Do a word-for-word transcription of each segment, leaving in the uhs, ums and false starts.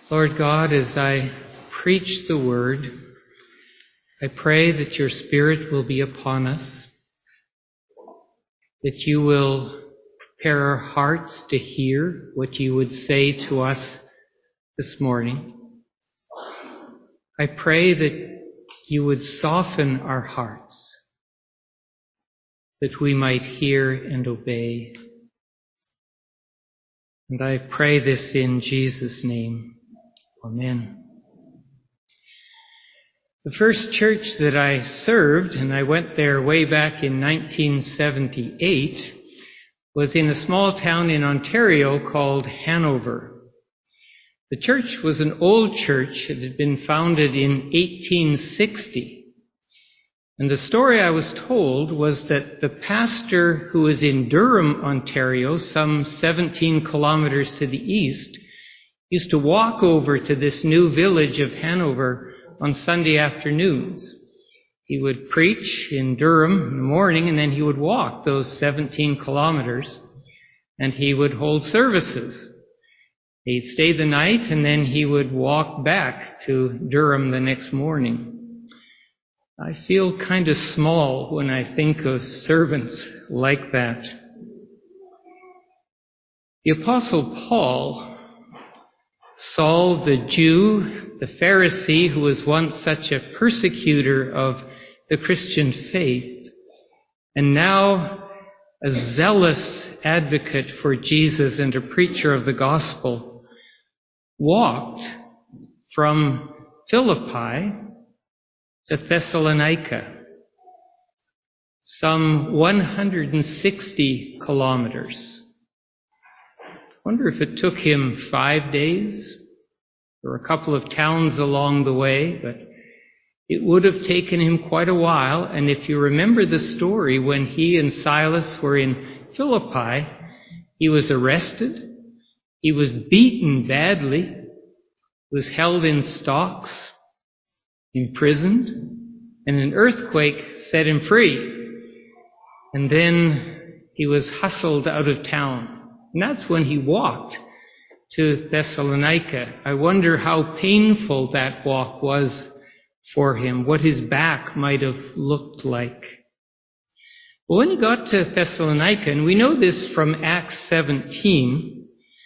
Lord God, as I preach the word, I pray that your Spirit will be upon us, that you will prepare our hearts to hear what you would say to us this morning. I pray that you would soften our hearts, that we might hear and obey. And I pray this in Jesus' name. Amen. The first church that I served, and I went there way back in nineteen seventy-eight, was in a small town in Ontario called Hanover. The church was an old church. It had been founded in eighteen sixty. And the story I was told was that the pastor who was in Durham, Ontario, some seventeen kilometers to the east, used to walk over to this new village of Hanover on Sunday afternoons. He would preach in Durham in the morning, and then he would walk those seventeen kilometers, and he would hold services. He'd stay the night, and then he would walk back to Durham the next morning. I feel kind of small when I think of servants like that. The Apostle Paul, Saul the Jew, the Pharisee who was once such a persecutor of the Christian faith, and now a zealous advocate for Jesus and a preacher of the gospel, walked from Philippi to Thessalonica, some one hundred sixty kilometers. I wonder if it took him five days. There were a couple of towns along the way, but it would have taken him quite a while. And if you remember the story, when he and Silas were in Philippi, he was arrested, he was beaten badly, was held in stocks, imprisoned, and an earthquake set him free. And then he was hustled out of town. And that's when he walked to Thessalonica. I wonder how painful that walk was for him, what his back might have looked like. Well, when he got to Thessalonica, and we know this from Acts seventeen,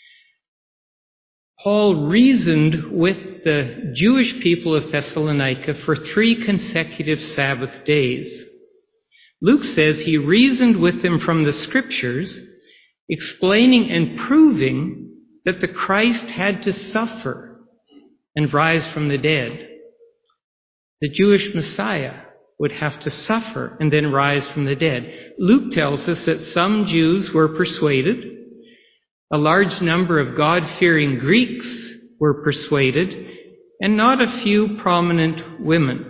Paul reasoned with the Jewish people of Thessalonica for three consecutive Sabbath days. Luke says he reasoned with them from the Scriptures, explaining and proving that the Christ had to suffer and rise from the dead. The Jewish Messiah would have to suffer and then rise from the dead. Luke tells us that some Jews were persuaded. A large number of God-fearing Greeks were persuaded, and not a few prominent women.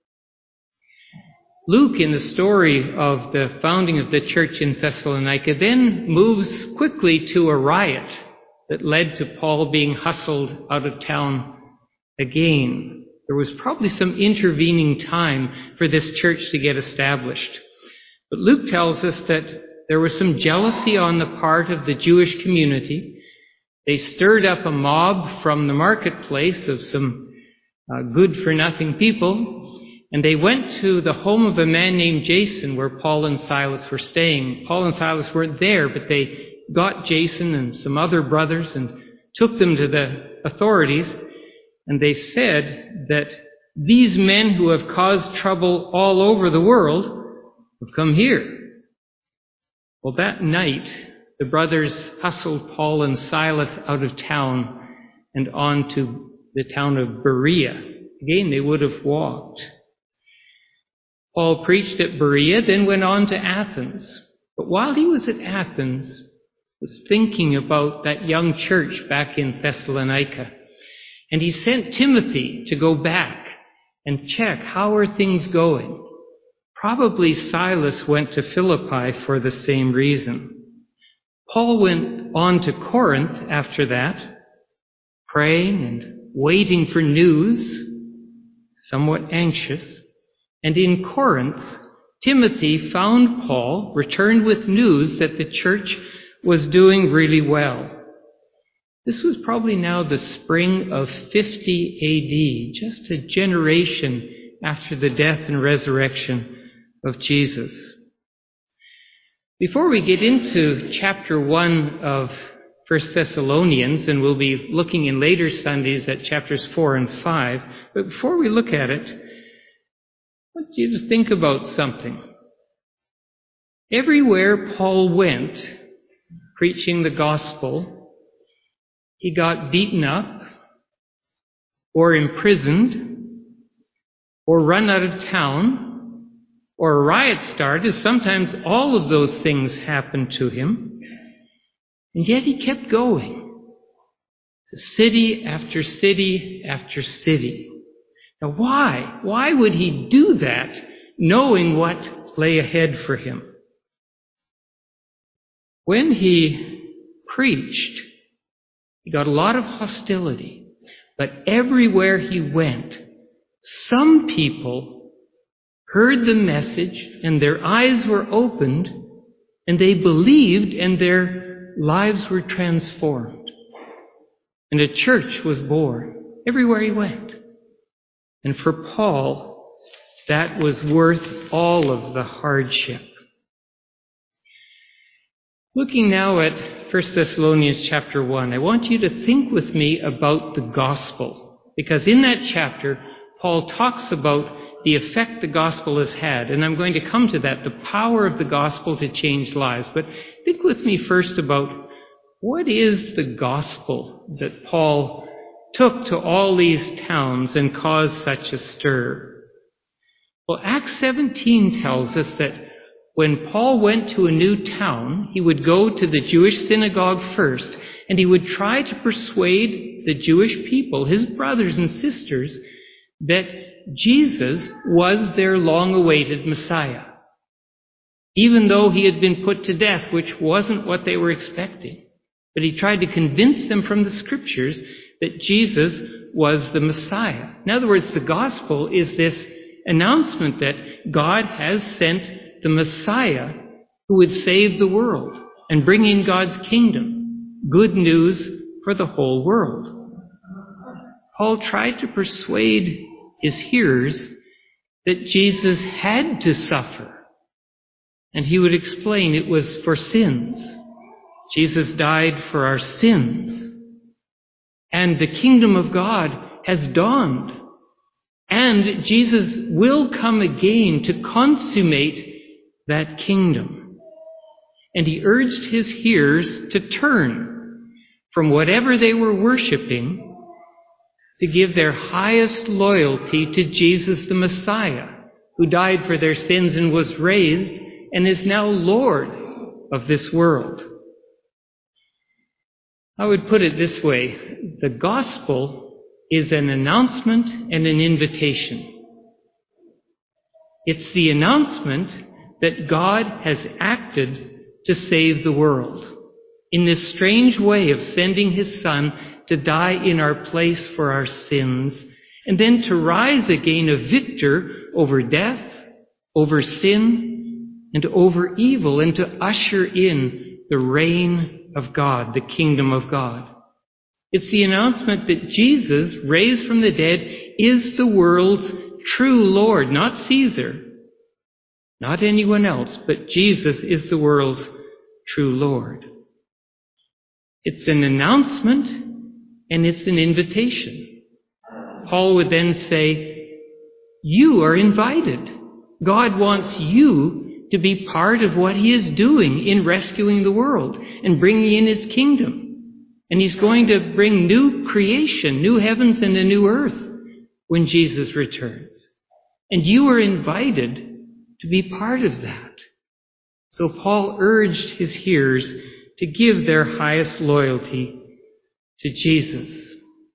Luke, in the story of the founding of the church in Thessalonica, then moves quickly to a riot that led to Paul being hustled out of town again. There was probably some intervening time for this church to get established. But Luke tells us that there was some jealousy on the part of the Jewish community. They stirred up a mob from the marketplace of some uh, good-for-nothing people, and they went to the home of a man named Jason, where Paul and Silas were staying. Paul and Silas weren't there, but they got Jason and some other brothers and took them to the authorities, and they said that these men who have caused trouble all over the world have come here. Well, that night, the brothers hustled Paul and Silas out of town and on to the town of Berea. Again, they would have walked. Paul preached at Berea, then went on to Athens. But while he was at Athens, was thinking about that young church back in Thessalonica. And he sent Timothy to go back and check, how are things going? Probably Silas went to Philippi for the same reason. Paul went on to Corinth after that, praying and waiting for news, somewhat anxious. And in Corinth, Timothy found Paul, returned with news that the church was doing really well. This was probably now the spring of fifty A D, just a generation after the death and resurrection of Jesus. Before we get into chapter one of First Thessalonians, and we'll be looking in later Sundays at chapters four and five, but before we look at it, I want you to think about something. Everywhere Paul went, preaching the gospel, he got beaten up, or imprisoned, or run out of town, or a riot started. Sometimes all of those things happened to him. And yet he kept going to city after city after city. Now why? Why would he do that, knowing what lay ahead for him? When he preached, he got a lot of hostility, but everywhere he went, some people heard the message and their eyes were opened and they believed and their lives were transformed. And a church was born everywhere he went. And for Paul, that was worth all of the hardship. Looking now at First Thessalonians chapter one, I want you to think with me about the gospel, because in that chapter, Paul talks about the effect the gospel has had, and I'm going to come to that, the power of the gospel to change lives. But think with me first about what is the gospel that Paul took to all these towns and caused such a stir. Well, Acts seventeen tells us that when Paul went to a new town, he would go to the Jewish synagogue first, and he would try to persuade the Jewish people, his brothers and sisters, that Jesus was their long-awaited Messiah, even though he had been put to death, which wasn't what they were expecting. But he tried to convince them from the Scriptures that Jesus was the Messiah. In other words, the gospel is this announcement that God has sent the Messiah who would save the world and bring in God's kingdom. Good news for the whole world. Paul tried to persuade his hearers that Jesus had to suffer. And he would explain it was for sins. Jesus died for our sins. And the kingdom of God has dawned. And Jesus will come again to consummate that kingdom. And he urged his hearers to turn from whatever they were worshiping to give their highest loyalty to Jesus the Messiah, who died for their sins and was raised and is now Lord of this world. I would put it this way: the gospel is an announcement and an invitation. It's the announcement that God has acted to save the world in this strange way of sending his Son to die in our place for our sins, and then to rise again a victor over death, over sin, and over evil, and to usher in the reign of God, the kingdom of God. It's the announcement that Jesus, raised from the dead, is the world's true Lord, not Caesar, not anyone else, but Jesus is the world's true Lord. It's an announcement and it's an invitation. Paul would then say, you are invited. God wants you to be part of what he is doing in rescuing the world and bringing in his kingdom. And he's going to bring new creation, new heavens and a new earth when Jesus returns. And you are invited to be part of that. So Paul urged his hearers to give their highest loyalty to Jesus.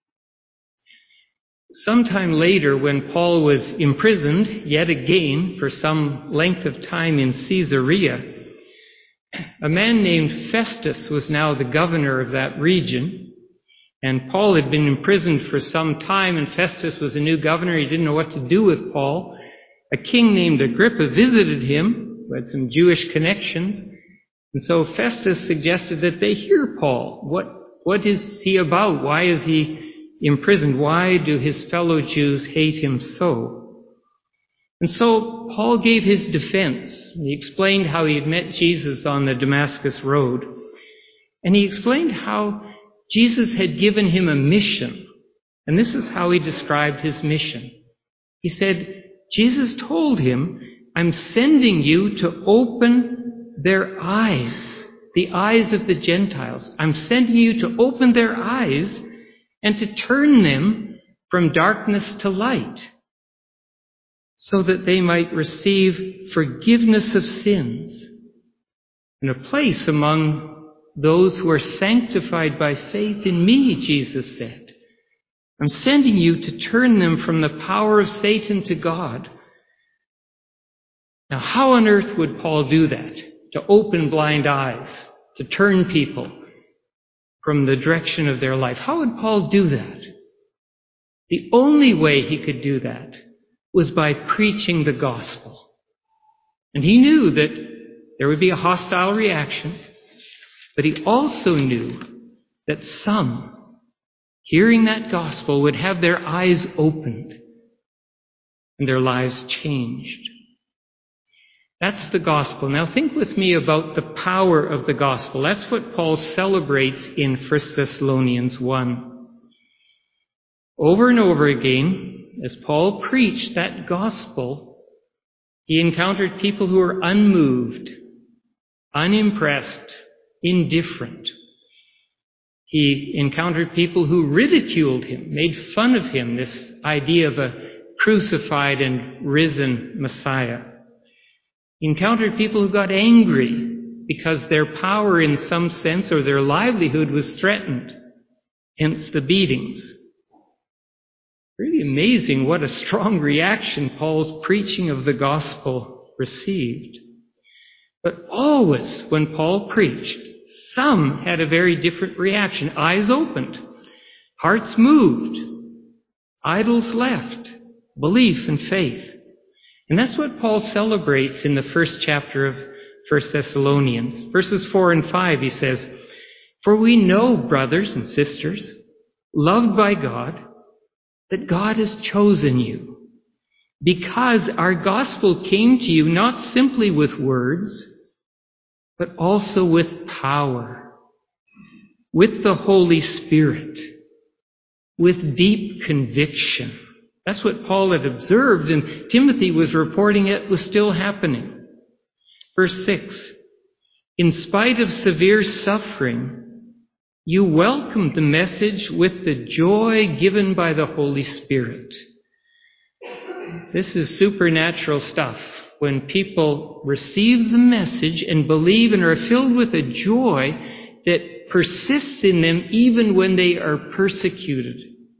Sometime later, when Paul was imprisoned yet again for some length of time in Caesarea, a man named Festus was now the governor of that region. And Paul had been imprisoned for some time, and Festus was a new governor. He didn't know what to do with Paul. A king named Agrippa visited him, who had some Jewish connections. And so Festus suggested that they hear Paul. What, What is he about? Why is he imprisoned? Why do his fellow Jews hate him so? And so Paul gave his defense. He explained how he had met Jesus on the Damascus road. And he explained how Jesus had given him a mission. And this is how he described his mission. He said, Jesus told him, I'm sending you to open their eyes, the eyes of the Gentiles. I'm sending you to open their eyes and to turn them from darkness to light, so that they might receive forgiveness of sins and a place among those who are sanctified by faith in me, Jesus said. I'm sending you to turn them from the power of Satan to God. Now, how on earth would Paul do that? To open blind eyes, to turn people from the direction of their life. How would Paul do that? The only way he could do that was by preaching the gospel. And he knew that there would be a hostile reaction, but he also knew that some, hearing that gospel, would have their eyes opened and their lives changed. That's the gospel. Now think with me about the power of the gospel. That's what Paul celebrates in First Thessalonians one. Over and over again, as Paul preached that gospel, he encountered people who were unmoved, unimpressed, indifferent. He encountered people who ridiculed him, made fun of him, this idea of a crucified and risen Messiah. He encountered people who got angry because their power in some sense or their livelihood was threatened, hence the beatings. Really amazing what a strong reaction Paul's preaching of the gospel received. But always when Paul preached, some had a very different reaction. Eyes opened, hearts moved, idols left, belief and faith. And that's what Paul celebrates in the first chapter of First Thessalonians. Verses four and five, he says, For we know, brothers and sisters, loved by God, that God has chosen you, because our gospel came to you not simply with words, but also with power, with the Holy Spirit, with deep conviction. That's what Paul had observed, and Timothy was reporting it was still happening. Verse six, in spite of severe suffering, you welcomed the message with the joy given by the Holy Spirit. This is supernatural stuff. When people receive the message and believe and are filled with a joy that persists in them even when they are persecuted.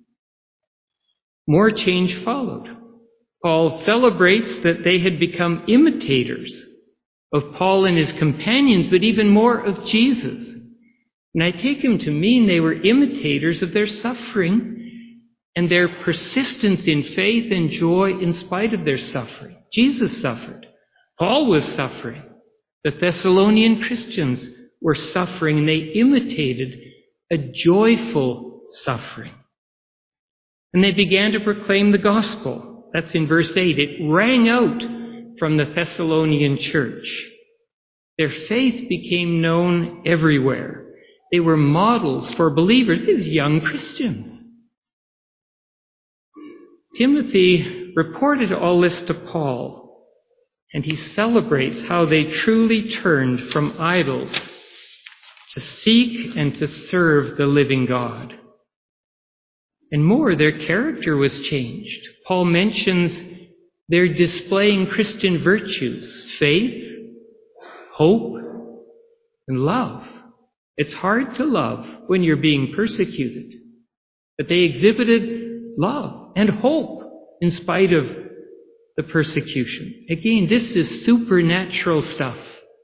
More change followed. Paul celebrates that they had become imitators of Paul and his companions, but even more of Jesus. And I take him to mean they were imitators of their suffering and their persistence in faith and joy in spite of their suffering. Jesus suffered. Paul was suffering. The Thessalonian Christians were suffering, and they imitated a joyful suffering. And they began to proclaim the gospel. That's in verse eight. It rang out from the Thessalonian church. Their faith became known everywhere. They were models for believers, these young Christians. Timothy reported all this to Paul, and he celebrates how they truly turned from idols to seek and to serve the living God. And more, their character was changed. Paul mentions they're displaying Christian virtues, faith, hope, and love. It's hard to love when you're being persecuted, but they exhibited love and hope in spite of the persecution. Again, this is supernatural stuff.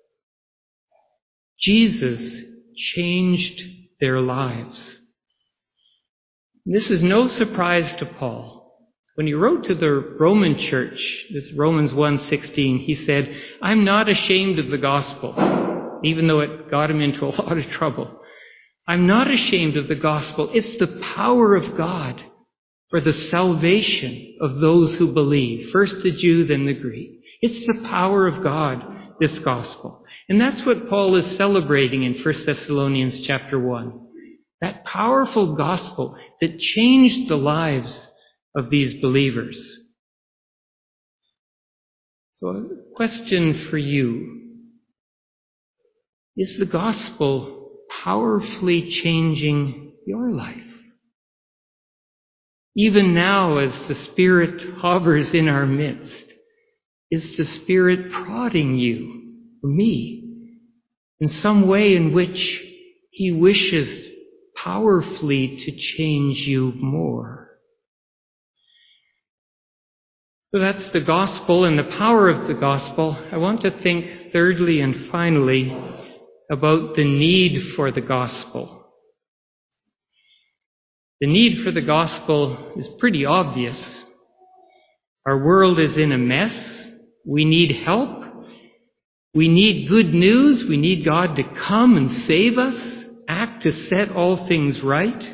Jesus changed their lives. This is no surprise to Paul. When he wrote to the Roman church, this Romans one sixteen, he said, I'm not ashamed of the gospel, even though it got him into a lot of trouble. I'm not ashamed of the gospel. It's the power of God for the salvation of those who believe. First the Jew, then the Greek. It's the power of God, this gospel. And that's what Paul is celebrating in First Thessalonians chapter one. That powerful gospel that changed the lives of these believers. So a question for you. Is the gospel powerfully changing your life? Even now, as the Spirit hovers in our midst, is the Spirit prodding you, or me, in some way in which He wishes powerfully to change you more? So that's the gospel and the power of the gospel. I want to think thirdly and finally about the need for the gospel. The need for the gospel is pretty obvious. Our world is in a mess. We need help. We need good news. We need God to come and save us, act to set all things right.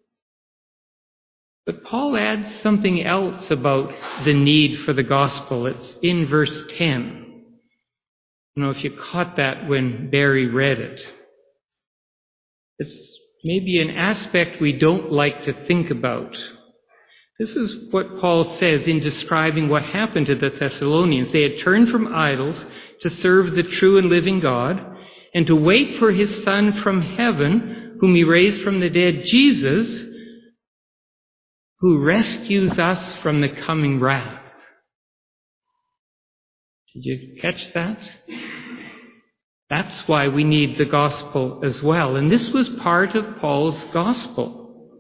But Paul adds something else about the need for the gospel. It's in verse ten. I don't know if you caught that when Barry read it. It's maybe an aspect we don't like to think about. This is what Paul says in describing what happened to the Thessalonians. They had turned from idols to serve the true and living God and to wait for His Son from heaven, whom He raised from the dead, Jesus, who rescues us from the coming wrath. Did you catch that? That's why we need the gospel as well. And this was part of Paul's gospel.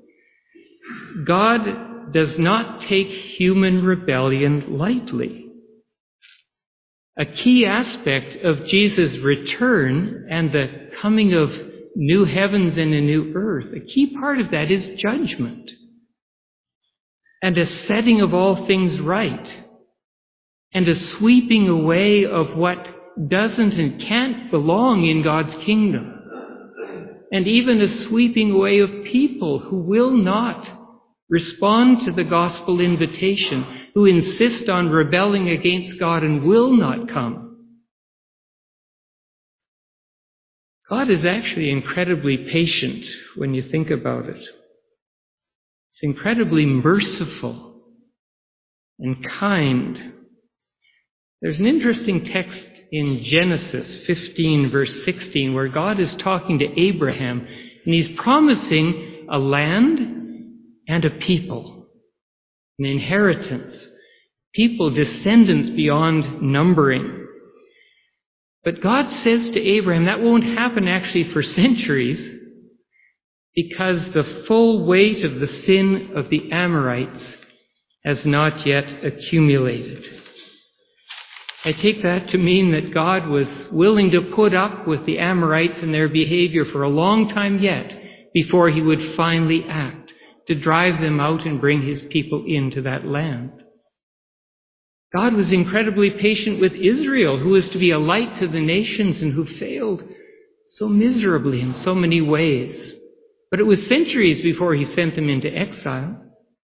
God does not take human rebellion lightly. A key aspect of Jesus' return and the coming of new heavens and a new earth, a key part of that is judgment and a setting of all things right and a sweeping away of what doesn't and can't belong in God's kingdom, and even a sweeping away of people who will not respond to the gospel invitation, who insist on rebelling against God and will not come. God is actually incredibly patient when you think about it. He's incredibly merciful and kind. There's an interesting text in Genesis fifteen, verse sixteen, where God is talking to Abraham, and He's promising a land and a people, an inheritance, people, descendants beyond numbering. But God says to Abraham that won't happen actually for centuries, because the full weight of the sin of the Amorites has not yet accumulated. I take that to mean that God was willing to put up with the Amorites and their behavior for a long time yet before He would finally act to drive them out and bring His people into that land. God was incredibly patient with Israel, who was to be a light to the nations and who failed so miserably in so many ways. But it was centuries before He sent them into exile.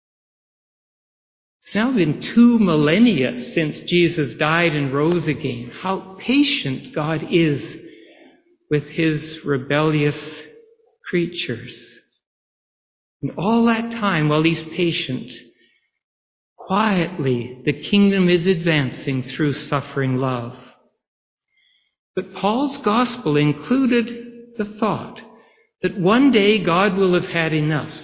It's now been two millennia since Jesus died and rose again. How patient God is with His rebellious creatures. And all that time, while He's patient, quietly the kingdom is advancing through suffering love. But Paul's gospel included the thought that one day God will have had enough.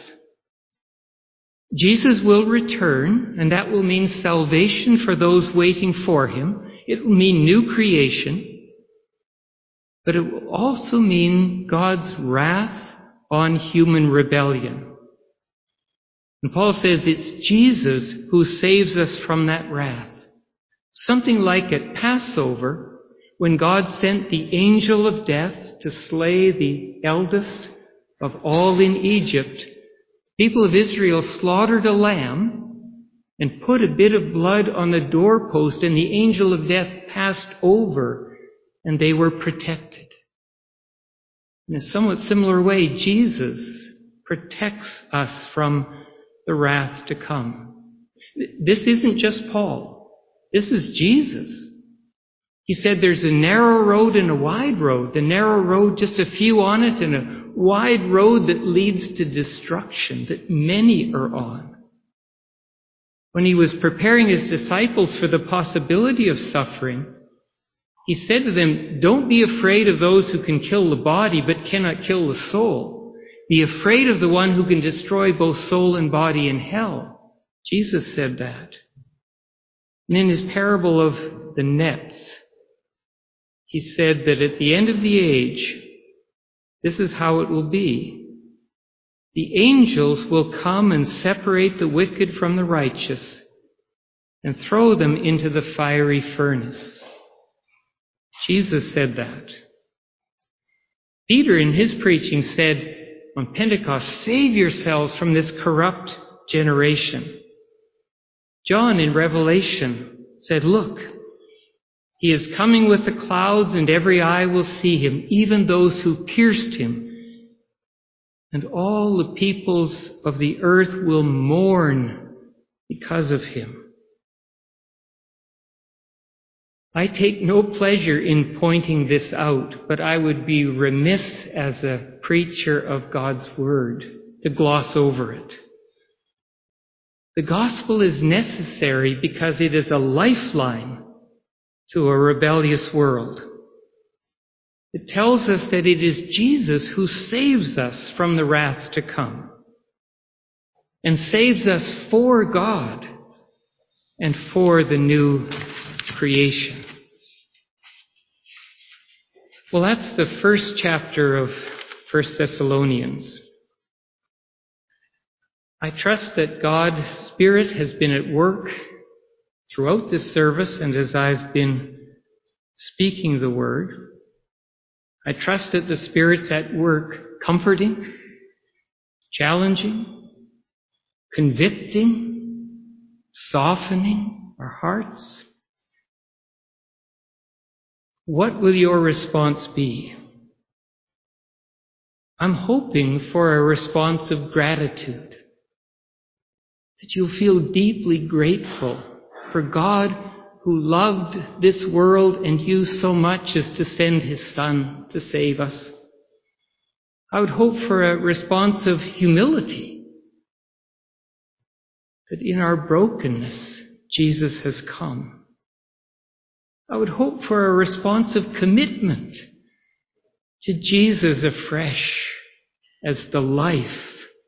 Jesus will return, and that will mean salvation for those waiting for Him. It will mean new creation, but it will also mean God's wrath on human rebellion. And Paul says it's Jesus who saves us from that wrath. Something like at Passover, when God sent the angel of death to slay the eldest of all in Egypt, people of Israel slaughtered a lamb and put a bit of blood on the doorpost, and the angel of death passed over, and they were protected. In a somewhat similar way, Jesus protects us from the wrath to come. This isn't just Paul. This is Jesus. He said there's a narrow road and a wide road. The narrow road, just a few on it, and a wide road that leads to destruction, that many are on. When he was preparing his disciples for the possibility of suffering, he said to them, don't be afraid of those who can kill the body but cannot kill the soul. Be afraid of the one who can destroy both soul and body in hell. Jesus said that. And in his parable of the nets, he said that at the end of the age, this is how it will be. The angels will come and separate the wicked from the righteous and throw them into the fiery furnace. Jesus said that. Peter, in his preaching, said on Pentecost, save yourselves from this corrupt generation. John, in Revelation, said, look, he is coming with the clouds, and every eye will see him, even those who pierced him. And all the peoples of the earth will mourn because of him. I take no pleasure in pointing this out, but I would be remiss as a preacher of God's word to gloss over it. The gospel is necessary because it is a lifeline to a rebellious world. It tells us that it is Jesus who saves us from the wrath to come and saves us for God and for the new creation. Well, that's the first chapter of First Thessalonians. I trust that God's Spirit has been at work throughout this service and as I've been speaking the word. I trust that the Spirit's at work comforting, challenging, convicting, softening our hearts. What will your response be? I'm hoping for a response of gratitude, that you'll feel deeply grateful for God who loved this world and you so much as to send his Son to save us. I would hope for a response of humility, that in our brokenness, Jesus has come. I would hope for a response of commitment to Jesus afresh as the life.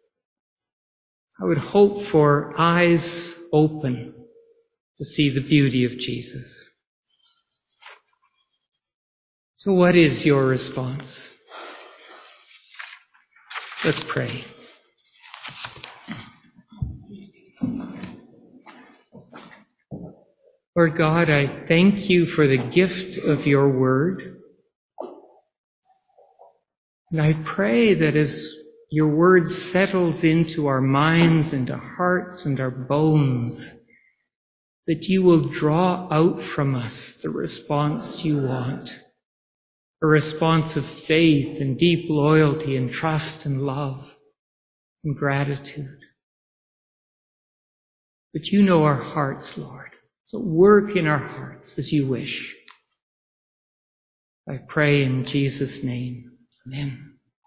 I would hope for eyes open to see the beauty of Jesus. So what is your response? Let's pray. Lord God, I thank you for the gift of your word. And I pray that as your word settles into our minds and our hearts and our bones, that you will draw out from us the response you want, a response of faith and deep loyalty and trust and love and gratitude. But you know our hearts, Lord. So work in our hearts as you wish. I pray in Jesus' name. Amen.